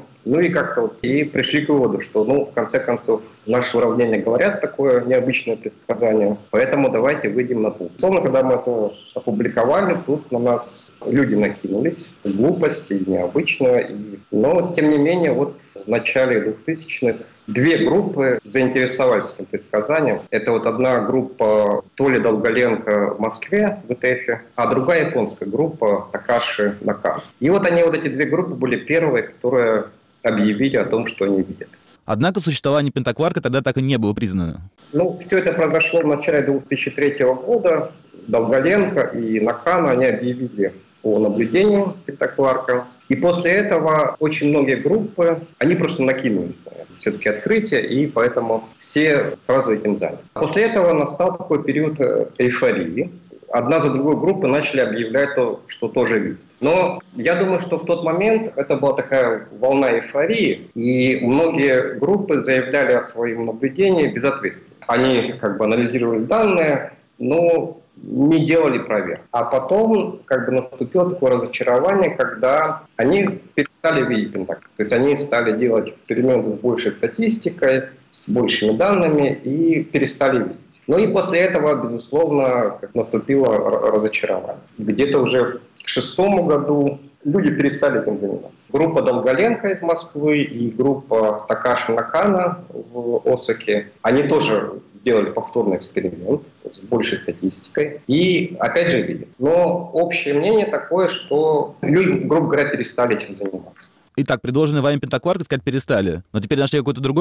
и пришли к выводу, что, в конце концов, наши уравнения говорят такое необычное предсказание, поэтому давайте выйдем на путь. Словно, когда мы это опубликовали, тут на нас люди накинулись. Глупости, необычно. Но, тем не менее, в начале 2000-х 2 группы заинтересовались этим предсказанием. Это одна группа Толи Долголенко в Москве, в ИТФ, а другая японская группа Такаши Накана. И они, эти 2 группы, были первые, которые объявили о том, что они видят. Однако существование пентакварка тогда так и не было признано. Все это произошло в начале 2003 года. Долголенко и Накана, они объявили о наблюдении пентакварка. И после этого очень многие группы, они просто накинулись на это. Все-таки открытие, и поэтому все сразу этим заняты. После этого настал такой период эйфории. Одна за другой группы начали объявлять то, что тоже видят. Но я думаю, что в тот момент это была такая волна эйфории, и многие группы заявляли о своем наблюдении безответственно. Они анализировали данные, но не делали проверку. А потом наступило такое разочарование, когда они перестали видеть пентакварк. То есть они стали делать эксперименты с большей статистикой, с большими данными и перестали видеть. И после этого, безусловно, наступило разочарование. Где-то уже к 2006 году люди перестали этим заниматься. Группа Долголенко из Москвы и группа Такаши Накана в Осаке, они тоже сделали повторный эксперимент, то есть с большей статистикой, и опять же видят. Но общее мнение такое, что люди, грубо говоря, перестали этим заниматься. Итак, предложенный вами пентакварк искать перестали, но теперь нашли какой-то другой?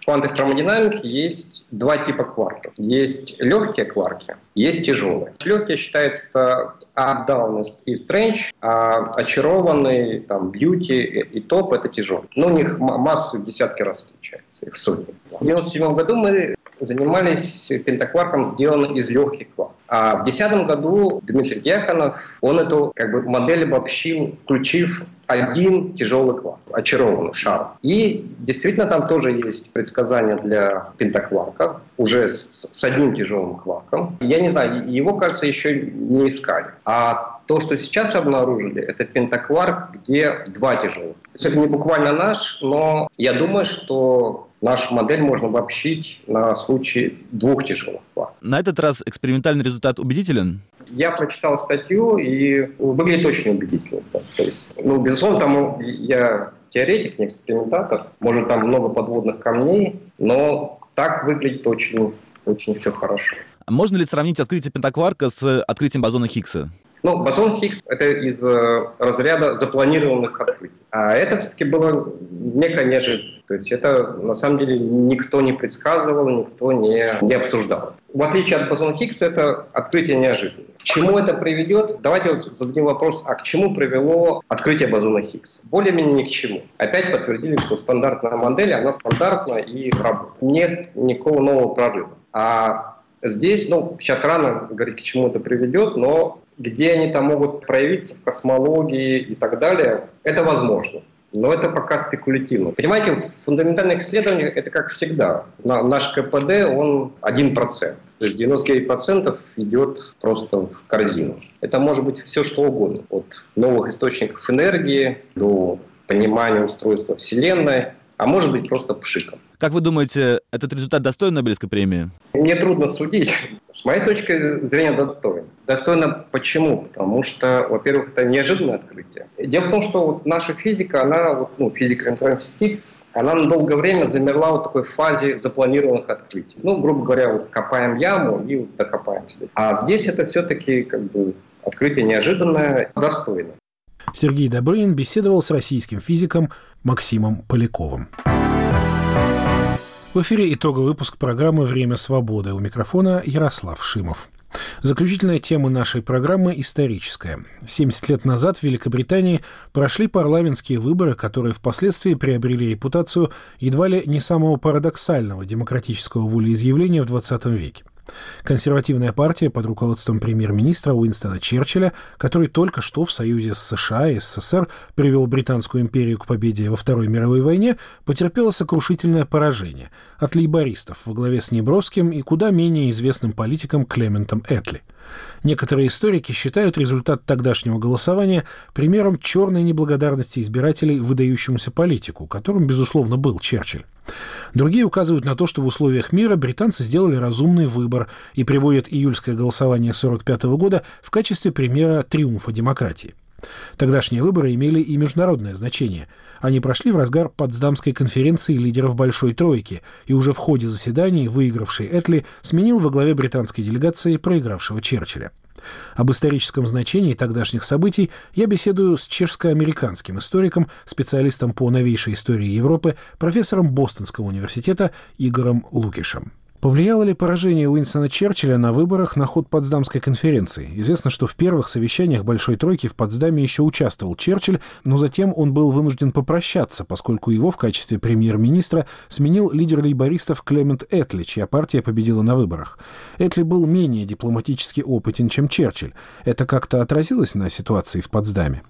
кванты хромодинамики есть два типа кварков. Есть легкие кварки, есть тяжелые. Легкие считаются Updown и Strange, а очарованный, там, Beauty и Top — это тяжелые. Но у них массы в десятки раз отличаются, их в сотни. В 1997 году мы занимались пентакварком, сделанным из легких кварков. А в 2010 году Дмитрий Дьяконов, он эту модель обобщил, включив один тяжелый кварк, очарованный шар. И действительно там тоже есть предсказания для пентакварка, уже с одним тяжелым кварком. Я не знаю, его, кажется, еще не искали. А то, что сейчас обнаружили, это пентакварк, где два тяжелых. Это не буквально наш, но я думаю, что нашу модель можно обобщить на случай двух тяжелых кварков. На этот раз экспериментальный результат убедителен? Я прочитал статью, и выглядит очень убедительно. То есть, безусловно, там я теоретик, не экспериментатор. Может, там много подводных камней, но так выглядит очень, очень все хорошо. Можно ли сравнить открытие пентакварка с открытием бозона Хиггса? Бозон Хиггс — это из разряда запланированных открытий. А это все-таки было некая неожиданность. То есть это, на самом деле, никто не предсказывал, никто не обсуждал. В отличие от бозона Хиггса, это открытие неожиданное. К чему это приведет? Давайте зададим вопрос, а к чему привело открытие бозона Хиггса? Более-менее ни к чему. Опять подтвердили, что стандартная модель, она стандартна и работает. Нет никакого нового прорыва. А здесь, сейчас рано говорить, к чему это приведет, но где они там могут проявиться в космологии и так далее, это возможно. Но это пока спекулятивно. Понимаете, в фундаментальных исследованиях это как всегда. Наш КПД, он 1%. То есть 99% идет просто в корзину. Это может быть все что угодно. От новых источников энергии до понимания устройства Вселенной, а может быть просто пшиком. Как вы думаете, этот результат достоин Нобелевской премии? Мне трудно судить. С моей точки зрения, достоин. Достойно почему? Потому что, во-первых, это неожиданное открытие. Дело в том, что наша физика, она, физика элементарных частиц, она на долгое время замерла в такой фазе запланированных открытий. Грубо говоря, копаем яму и докопаемся. А здесь это все-таки открытие неожиданное, достойное. Сергей Добрынин беседовал с российским физиком Максимом Поляковым. В эфире итоговый выпуск программы «Время свободы». У микрофона Ярослав Шимов. Заключительная тема нашей программы историческая. 70 лет назад в Великобритании прошли парламентские выборы, которые впоследствии приобрели репутацию едва ли не самого парадоксального демократического волеизъявления в 20 веке. Консервативная партия под руководством премьер-министра Уинстона Черчилля, который только что в союзе с США и СССР привел Британскую империю к победе во Второй мировой войне, потерпела сокрушительное поражение от лейбористов во главе с неброским и куда менее известным политиком Клементом Этли. Некоторые историки считают результат тогдашнего голосования примером черной неблагодарности избирателей выдающемуся политику, которым, безусловно, был Черчилль. Другие указывают на то, что в условиях мира британцы сделали разумный выбор и приводят июльское голосование 1945 года в качестве примера триумфа демократии. Тогдашние выборы имели и международное значение. Они прошли в разгар Потсдамской конференции лидеров Большой Тройки, и уже в ходе заседаний выигравший Этли сменил во главе британской делегации проигравшего Черчилля. Об историческом значении тогдашних событий я беседую с чешско-американским историком, специалистом по новейшей истории Европы, профессором Бостонского университета Игорем Лукишем. Повлияло ли поражение Уинстона Черчилля на выборах на ход Потсдамской конференции? Известно, что в первых совещаниях Большой Тройки в Потсдаме еще участвовал Черчилль, но затем он был вынужден попрощаться, поскольку его в качестве премьер-министра сменил лидер лейбористов Клемент Этли, чья партия победила на выборах. Этли был менее дипломатически опытен, чем Черчилль. Это как-то отразилось на ситуации в Потсдаме?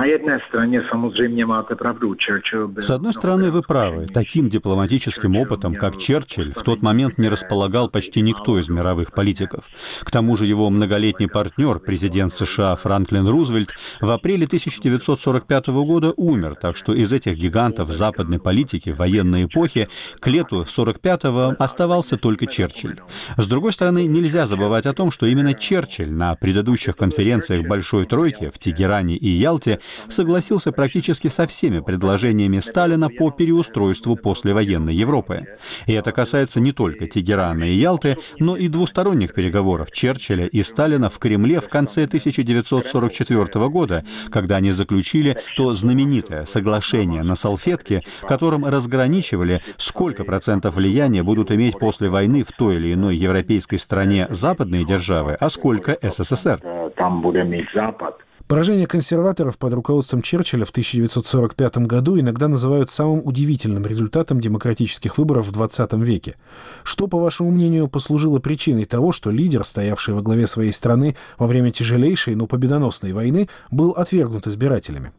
С одной стороны, вы правы. Таким дипломатическим опытом, как Черчилль, в тот момент не располагал почти никто из мировых политиков. К тому же его многолетний партнер, президент США Франклин Рузвельт, в апреле 1945 года умер, так что из этих гигантов западной политики военной эпохи к лету 1945-го оставался только Черчилль. С другой стороны, нельзя забывать о том, что именно Черчилль на предыдущих конференциях Большой Тройки в Тегеране и Ялте года согласился практически со всеми предложениями Сталина по переустройству послевоенной Европы. И это касается не только Тегерана и Ялты, но и двусторонних переговоров Черчилля и Сталина в Кремле в конце 1944 года, когда они заключили то знаменитое соглашение на салфетке, которым разграничивали, сколько процентов влияния будут иметь после войны в той или иной европейской стране западные державы, а сколько СССР. Поражение консерваторов под руководством Черчилля в 1945 году иногда называют самым удивительным результатом демократических выборов в 20 веке. Что, по вашему мнению, послужило причиной того, что лидер, стоявший во главе своей страны во время тяжелейшей, но победоносной войны, был отвергнут избирателями?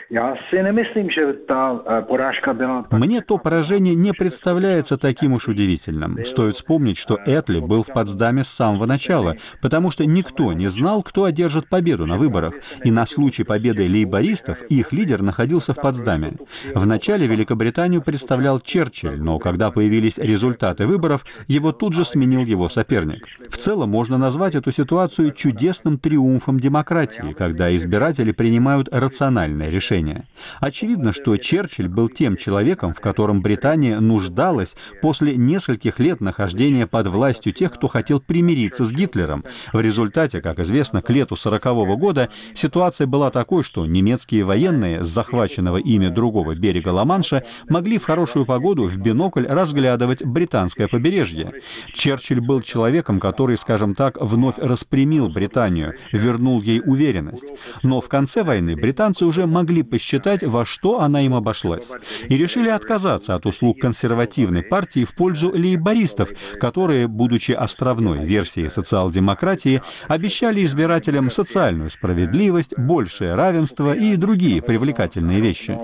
Мне то поражение не представляется таким уж удивительным. Стоит вспомнить, что Этли был в Потсдаме с самого начала, потому что никто не знал, кто одержит победу на выборах. И на случай победы лейбористов их лидер находился в Потсдаме. Вначале Великобританию представлял Черчилль, но когда появились результаты выборов, его тут же сменил его соперник. В целом можно назвать эту ситуацию чудесным триумфом демократии, когда избиратели принимают рациональное решение. Очевидно, что Черчилль был тем человеком, в котором Британия нуждалась после нескольких лет нахождения под властью тех, кто хотел примириться с Гитлером. В результате, как известно, к лету 1940 года ситуация была такой, что немецкие военные с захваченного ими другого берега Ла-Манша могли в хорошую погоду в бинокль разглядывать британское побережье. Черчилль был человеком, который, скажем так, вновь распрямил Британию, вернул ей уверенность. Но в конце войны британцы уже могли посчитать, во что она им обошлась. И решили отказаться от услуг консервативной партии в пользу лейбористов, которые, будучи островной версией социал-демократии, обещали избирателям социальную справедливость, большее равенство и другие привлекательные вещи.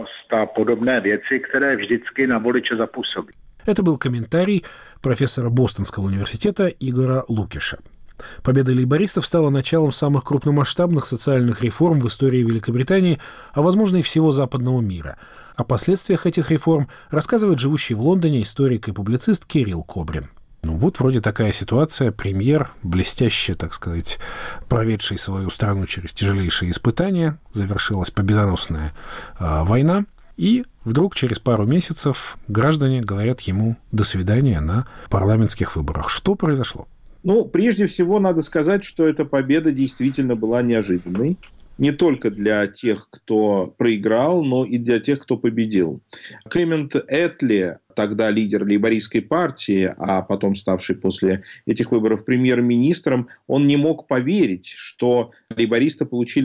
Это был комментарий профессора Бостонского университета Игора Лукиша. Победа лейбористов стала началом самых крупномасштабных социальных реформ в истории Великобритании, а, возможно, и всего западного мира. О последствиях этих реформ рассказывает живущий в Лондоне историк и публицист Кирилл Кобрин. Вот вроде такая ситуация. Премьер, блестяще, так сказать, проведший свою страну через тяжелейшие испытания, завершилась победоносная война, и вдруг через пару месяцев граждане говорят ему «до свидания» на парламентских выборах. Что произошло? Прежде всего, надо сказать, что эта победа действительно была неожиданной. Не только для тех, кто проиграл, но и для тех, кто победил. Клемент Этли, тогда лидер лейбористской партии, а потом ставший после этих выборов премьер-министром, он не мог поверить, что лейбористы получили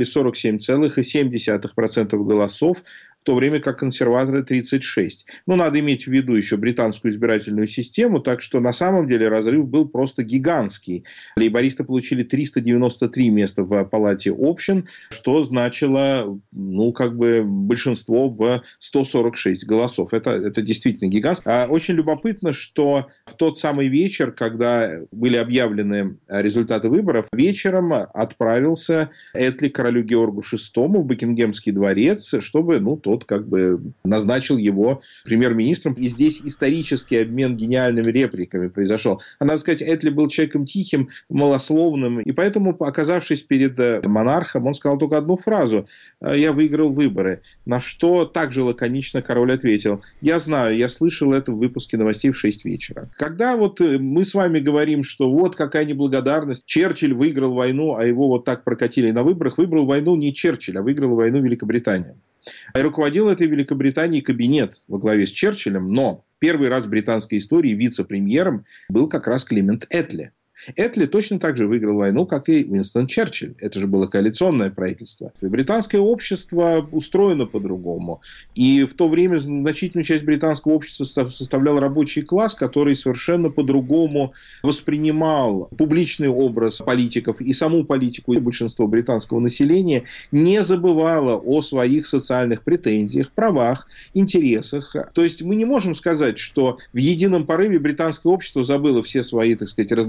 47,7% голосов, в то время как консерваторы 36. Надо иметь в виду еще британскую избирательную систему, так что на самом деле разрыв был просто гигантский. Лейбористы получили 393 места в Палате общин, что значило, большинство в 146 голосов. Это действительно гигант. Очень любопытно, что в тот самый вечер, когда были объявлены результаты выборов, вечером отправился Этли к королю Георгу VI в Букингемский дворец, чтобы, тот назначил его премьер-министром. И здесь исторический обмен гениальными репликами произошел. Надо сказать, Этли был человеком тихим, малословным, и поэтому, оказавшись перед монархом, он сказал только одну фразу: «Я выиграл выборы». На что также лаконично король ответил: «Я знаю, я слышал это в выпуске новостей в 6 вечера». Когда мы с вами говорим, что какая неблагодарность, Черчилль выиграл войну, а его так прокатили на выборах, выиграл войну не Черчилль, а выиграла войну Великобритания. И руководил этой Великобританией кабинет во главе с Черчиллем, но первый раз в британской истории вице-премьером был как раз Клемент Этли. Этли точно так же выиграл войну, как и Уинстон Черчилль. Это же было коалиционное правительство. Британское общество устроено по-другому. И в то время значительную часть британского общества составлял рабочий класс, который совершенно по-другому воспринимал публичный образ политиков и саму политику. И большинство британского населения не забывало о своих социальных претензиях, правах, интересах. То есть мы не можем сказать, что в едином порыве британское общество забыло все свои, разногласия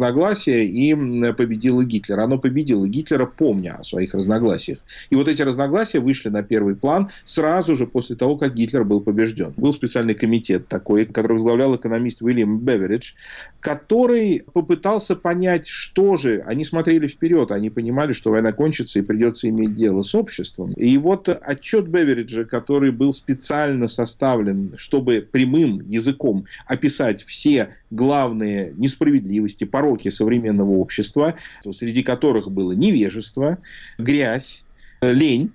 разногласия и победило Гитлера. Оно победило Гитлера, помня о своих разногласиях. И вот эти разногласия вышли на первый план сразу же после того, как Гитлер был побежден. Был специальный комитет такой, который возглавлял экономист Уильям Беверидж, который попытался понять, что же. Они смотрели вперед, они понимали, что война кончится и придется иметь дело с обществом. И вот отчет Бевериджа, который был специально составлен, чтобы прямым языком описать все главные несправедливости, пороки современного общества, среди которых было невежество, грязь, лень,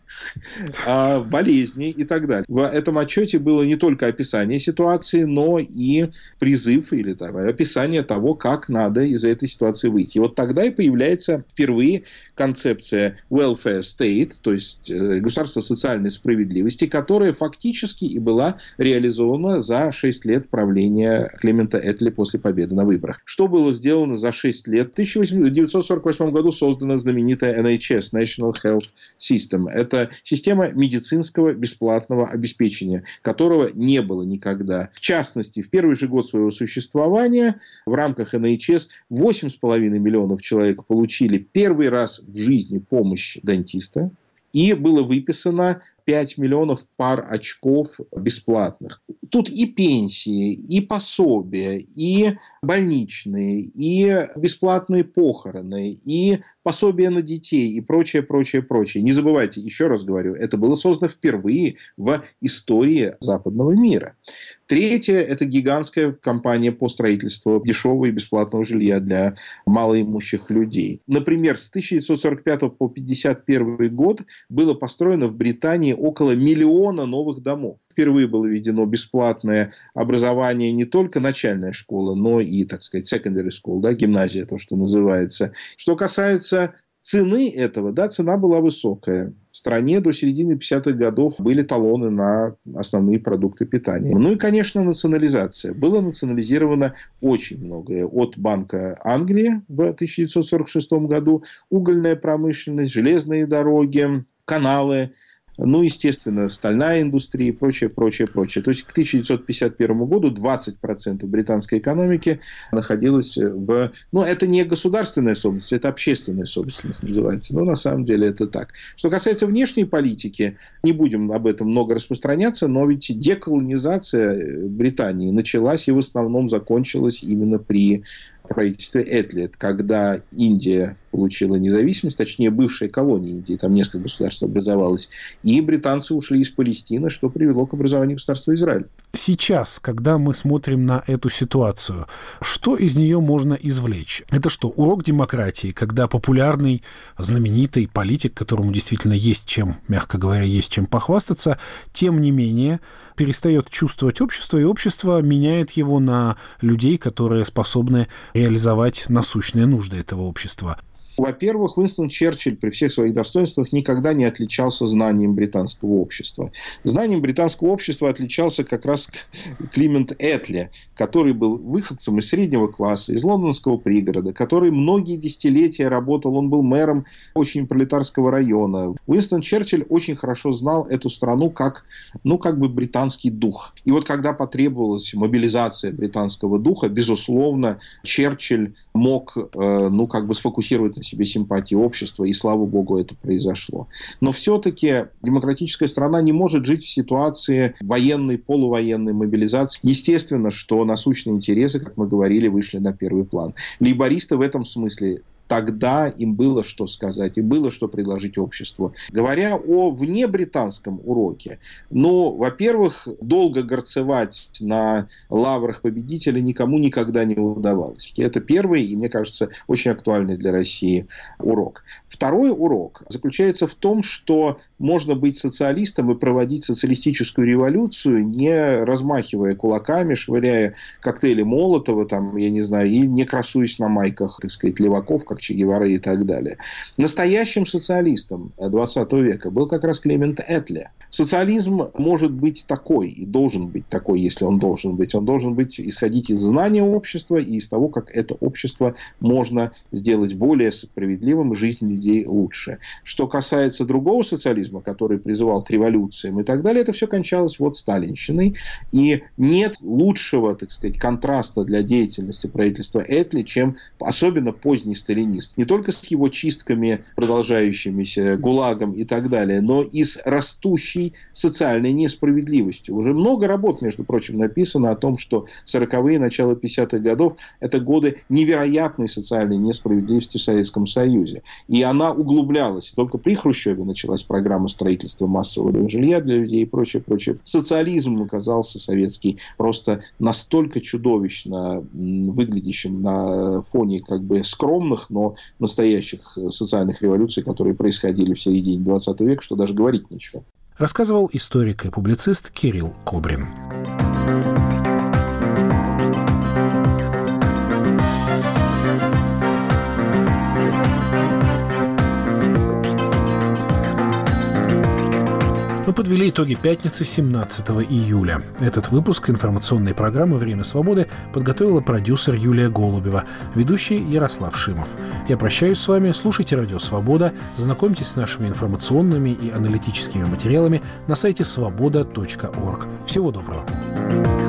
болезни и так далее. В этом отчете было не только описание ситуации, но и призыв или описание того, как надо из этой ситуации выйти. И вот тогда и появляется впервые концепция welfare state, то есть государство социальной справедливости, которая фактически и была реализована за 6 лет правления Клемента Этли после победы на выборах. Что было сделано за 6 лет? В 1948 году создана знаменитая NHS, National Health System. Это система медицинского бесплатного обеспечения, которого не было никогда. В частности, в первый же год своего существования в рамках NHS 8,5 миллионов человек получили первый раз в жизни помощь дантиста, и было выписано 5 миллионов пар очков бесплатных. Тут и пенсии, и пособия, и больничные, и бесплатные похороны, и пособия на детей, и прочее, прочее, прочее. Не забывайте, еще раз говорю, это было создано впервые в истории западного мира. Третье – это гигантская кампания по строительству дешевого и бесплатного жилья для малоимущих людей. Например, с 1945 по 1951 год было построено в Британии около 1 миллиона новых домов. Впервые было введено бесплатное образование не только начальная школа, но и, так сказать, secondary school, да, гимназия, то, что называется. Что касается цены этого, да, цена была высокая. В стране до середины 50-х годов были талоны на основные продукты питания. Ну и, конечно, национализация. Было национализировано очень многое. От Банка Англии в 1946 году, угольная промышленность, железные дороги, каналы, ну, естественно, стальная индустрия и прочее, прочее, прочее. То есть, к 1951 году 20% британской экономики находилось в... Ну, это не государственная собственность, это общественная собственность называется. Но на самом деле это так. Что касается внешней политики, не будем об этом много распространяться, но ведь деколонизация Британии началась и в основном закончилась именно при правительстве Этли, когда Индия получила независимость, точнее, бывшая колония Индии, там несколько государств образовалось, и британцы ушли из Палестины, что привело к образованию государства Израиль. Сейчас, когда мы смотрим на эту ситуацию, что из нее можно извлечь? Это что, урок демократии, когда популярный, знаменитый политик, которому действительно есть чем, мягко говоря, есть чем похвастаться, тем не менее перестает чувствовать общество, и общество меняет его на людей, которые способны реализовать насущные нужды этого общества? Во-первых, Уинстон Черчилль при всех своих достоинствах никогда не отличался знанием британского общества. Знанием британского общества отличался как раз Клемент Этли, который был выходцем из среднего класса, из лондонского пригорода, который многие десятилетия работал, он был мэром очень пролетарского района. Уинстон Черчилль очень хорошо знал эту страну как, ну, как бы британский дух. И вот когда потребовалась мобилизация британского духа, безусловно, Черчилль мог, ну, как бы сфокусировать на себе симпатии общества, и, слава богу, это произошло. Но все-таки демократическая страна не может жить в ситуации военной, полувоенной мобилизации. Естественно, что насущные интересы, как мы говорили, вышли на первый план. Лейбористы в этом смысле тогда им было что сказать, и было что предложить обществу. Говоря о внебританском уроке, ну, во-первых, долго горцевать на лаврах победителя никому никогда не удавалось. Это первый, и, мне кажется, очень актуальный для России урок. Второй урок заключается в том, что можно быть социалистом и проводить социалистическую революцию, не размахивая кулаками, швыряя коктейли Молотова, там, я не знаю, и не красуясь на майках, так сказать, леваков, как Че Гевара и так далее. Настоящим социалистом 20 века был как раз Клемент Этли. Социализм может быть такой и должен быть такой, если он должен быть. Он должен быть исходить из знания общества и из того, как это общество можно сделать более справедливым, жизнь людей лучше. Что касается другого социализма, который призывал к революциям и так далее, это все кончалось вот сталинщиной. И нет лучшего, так сказать, контраста для деятельности правительства Этли, чем особенно поздний сталинист. Не только с его чистками, продолжающимися, ГУЛАГом и так далее, но и с растущей социальной несправедливостью. Уже много работ, между прочим, написано о том, что 40-е, начало 50-х годов – это годы невероятной социальной несправедливости в Советском Союзе. И она углублялась. Только при Хрущеве началась программа строительства массового жилья для людей и прочее, прочее. Социализм оказался советский просто настолько чудовищно выглядящим на фоне как бы скромных, но настоящих социальных революций, которые происходили в середине 20 века, что даже говорить нечего. Рассказывал историк и публицист Кирилл Кобрин. Мы подвели итоги пятницы 17 июля. Этот выпуск информационной программы «Время свободы» подготовила продюсер Юлия Голубева, ведущий Ярослав Шимов. Я прощаюсь с вами, слушайте «Радио Свобода», знакомьтесь с нашими информационными и аналитическими материалами на сайте svoboda.org. Всего доброго.